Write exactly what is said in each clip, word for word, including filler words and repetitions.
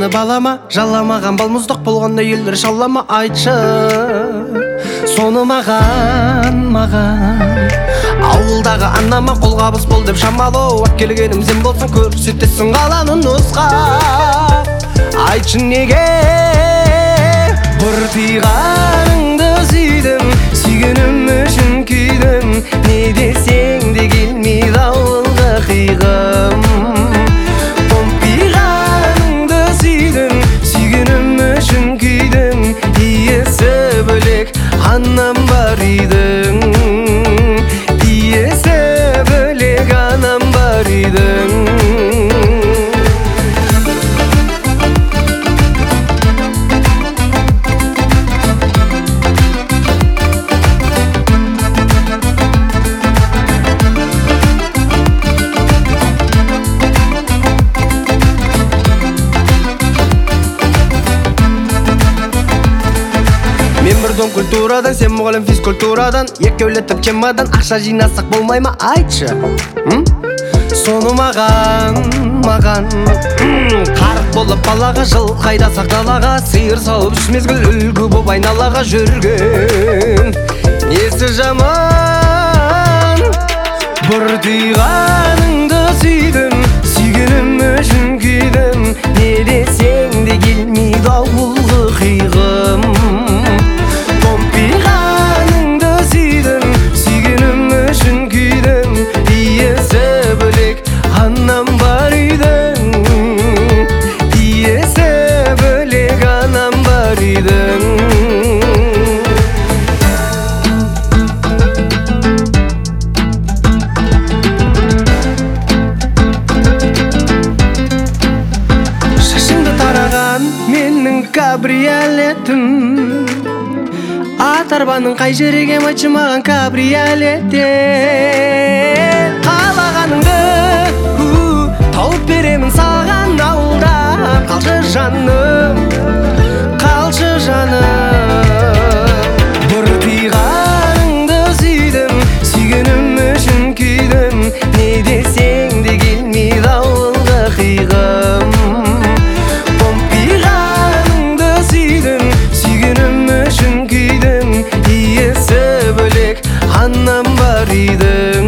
мені балама, жаламаған балмұздақ болғанда елдер шалама. Айтшы соны маған, маған ауылдағы анама қолғабыс бол деп шамалы. Келгенім сен болсаң көрсетесің қаланы нұсқа. Айтшы неге бір тиғаныңды сүйдім, сүйгенім үшін күйдім. Не десең де келмейді ауылға қиғым. Томпиғаныңды сүйдім, сүйгенім үшін күйдім. Иесі бөлек анам бар үйдің, иесі бөлек анам бар үйдің. Мен бір дом культурадан, сен мұғалім физкультурадан. Екеулетіп кемадан ақша жинасақ болмай ма? Айтшы соны маған, маған қарық болып балаға, жыл қайдасақ далаға. Сиыр салып үш мезгіл үлгі боп айналаға жүрген несі жаман. Бір түйғаныңды сүйдім, сүйгенім үшін күйдім. Не десең де келмейді ауылғы қиғым. Томпиғаныңды сүйдім, сүйгенім үшін күйдім. Иесі бөлек анам бар үйдің, иесі бөлек анам бар үйдің. Менің кабриолетім, ат арбаның қай жерге айтшы маған кабриолетте. Қалағаныңды тауып беремін саған ауылда. Қалшы жаным, қалшы жаным. Бір тиғаныңды сүйдім, сүйгенім үшін күйдім. Не десең де келмейді ауылға қиғым. Анам бар үйдің,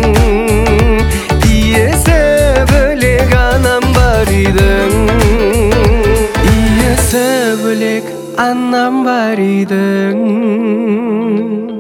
иесі бөлек анам бар үйдің, иесі бөлек анам бар үйдің.